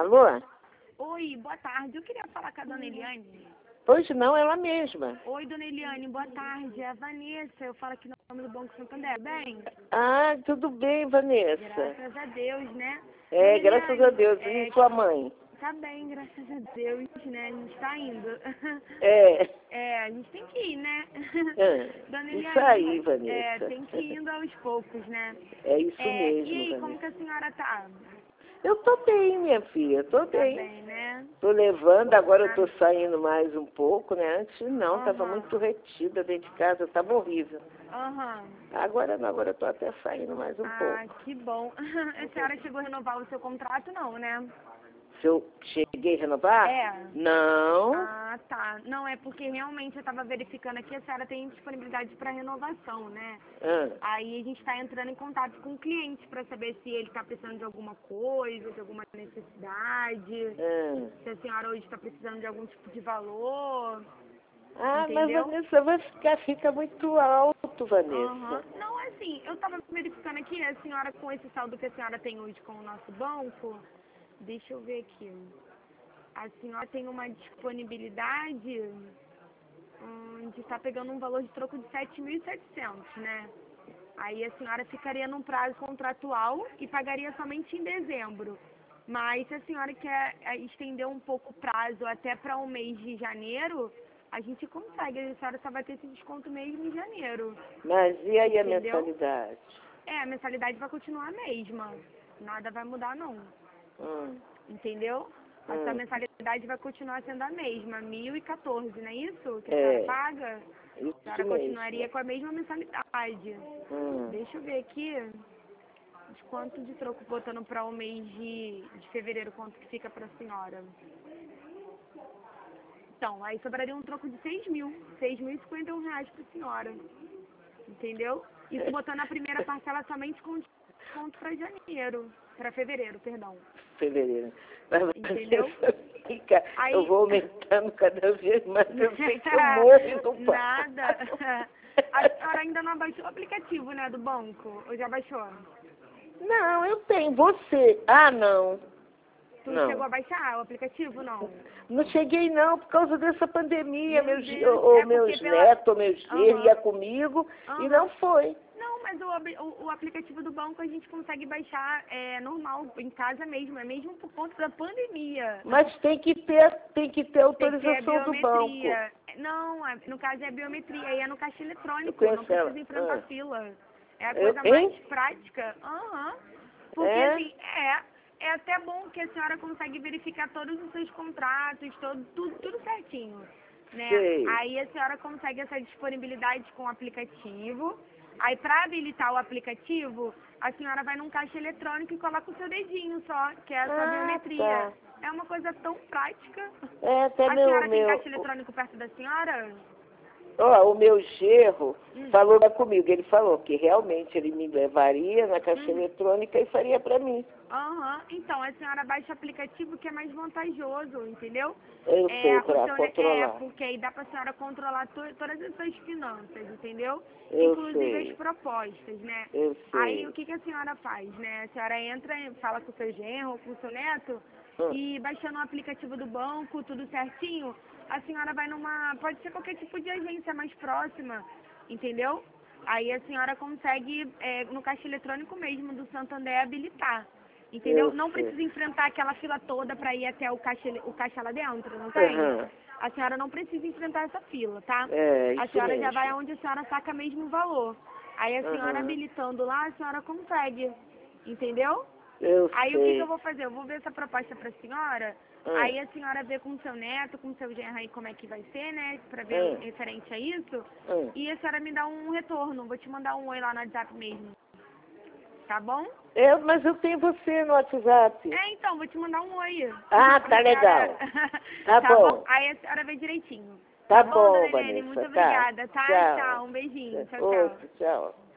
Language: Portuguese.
Alô? Oi, boa tarde. Eu queria falar com a dona Eliane. Pois não, ela mesma. Oi, dona Eliane, boa tarde. É a Vanessa. Eu falo aqui no nome do Banco Santander. Bem? Ah, tudo bem, Vanessa. Graças a Deus, né? É, Dona graças Eliane, a Deus. E sua mãe? Tá bem, graças a Deus, né? A gente tá indo. É. É, a gente tem que ir, né? Dona Isso Eliane, aí, Vanessa. tem que ir indo aos poucos, né? É isso E mesmo, aí, Vanessa. como que a senhora tá? Eu tô bem, minha filha, tô Tá bem. bem, né? Tô levando, agora eu tô saindo mais um pouco, né? Antes não, tava Aham. muito retida dentro de casa, tava horrível. Aham. Agora não, agora eu tô até saindo mais um Ah, pouco. que bom. A senhora chegou a renovar o seu contrato, não, né? Se eu cheguei a renovar? É. Não. Ah, tá. Não, é porque realmente eu estava verificando aqui, a senhora tem disponibilidade para renovação, né? Ah. Aí a gente está entrando em contato com o cliente para saber se ele está precisando de alguma coisa, de alguma necessidade, se a senhora hoje está precisando de algum tipo de valor, Ah, entendeu? mas Vanessa, fica muito alto, Vanessa. Não, assim, eu estava verificando aqui, a senhora com esse saldo que a senhora tem hoje com o nosso banco, deixa eu ver aqui. A senhora tem uma disponibilidade de estar pegando um valor de troco de 7.700, né? Aí a senhora ficaria num prazo contratual e pagaria somente em dezembro. Mas se a senhora quer estender um pouco o prazo até para o mês de janeiro, a gente consegue. A senhora só vai ter esse desconto mesmo em janeiro. Mas e aí a Entendeu? mensalidade? A mensalidade vai continuar a mesma. Nada vai mudar, não. Entendeu? A sua mensalidade vai continuar sendo a mesma, 1.014, não é isso que a senhora paga? Isso A senhora mesmo. continuaria com a mesma mensalidade. Deixa eu ver aqui de quanto de troco botando para o mês de fevereiro, quanto que fica para a senhora. Então, aí sobraria um troco de 6.051 reais para a senhora. Entendeu? Isso botando a primeira parcela somente com desconto para janeiro, para fevereiro, perdão. Fevereiro. Mas entendeu? Fica, Aí, eu vou aumentando cada vez mais, eu sei que eu morro e não pago. Nada. A senhora ainda não abaixou o aplicativo, né, do banco? Ou já baixou? Não, eu tenho. Você. Ah, não. Tu Não. chegou a baixar o aplicativo, não? Não cheguei não, por causa dessa pandemia. Meu Meus Deus, meus netos, meus genros iam comigo e não foi. Não, mas o aplicativo do banco a gente consegue baixar normal, em casa mesmo. É mesmo por conta da pandemia. Mas tem que ter autorização do banco. Não, no caso é a biometria. Aí é no caixa eletrônico, Eu não conheço precisa enfrentar fila. É a Eu, coisa mais prática. Porque assim, é até bom que a senhora consegue verificar todos os seus contratos, tudo certinho, né? Sei. Aí a senhora consegue essa disponibilidade com o aplicativo. Aí para habilitar o aplicativo, a senhora vai num caixa eletrônico e coloca o seu dedinho só, que é a sua biometria. Tá. É uma coisa tão prática. Até A senhora tem caixa eletrônico perto da senhora? O meu genro falou lá comigo, ele falou que realmente ele me levaria na caixa eletrônica e faria para mim. Então, a senhora baixa o aplicativo que é mais vantajoso, entendeu? Eu sei, para controlar. Porque aí dá para a senhora controlar todas as suas finanças, entendeu? Eu Inclusive sei. as propostas, né? Eu sei. Aí o que a senhora faz, né? A senhora entra, fala com o seu genro ou com o seu neto e baixando o aplicativo do banco, tudo certinho, a senhora vai pode ser qualquer tipo de agência mais próxima, entendeu? Aí a senhora consegue, no caixa eletrônico mesmo do Santander, habilitar. Entendeu? Não precisa enfrentar aquela fila toda para ir até o caixa lá dentro, não tem? A senhora não precisa enfrentar essa fila, tá? A senhora já vai onde a senhora saca mesmo o valor. Aí a senhora habilitando lá, a senhora consegue. Entendeu? Aí o que eu vou fazer? Eu vou ver essa proposta para a senhora. Aí a senhora vê com o seu neto, com o seu genro aí como é que vai ser, né? Para ver referente a isso. E a senhora me dá um retorno. Vou te mandar um oi lá no WhatsApp mesmo. Tá bom? Mas eu tenho você no WhatsApp. Então, vou te mandar um oi. Ah, tá legal. Tá bom. Aí a senhora vê direitinho. Tá bom, dona Helene, Vanessa. muito obrigada, tá? Tchau, um beijinho. Tchau, tchau. Outro, tchau.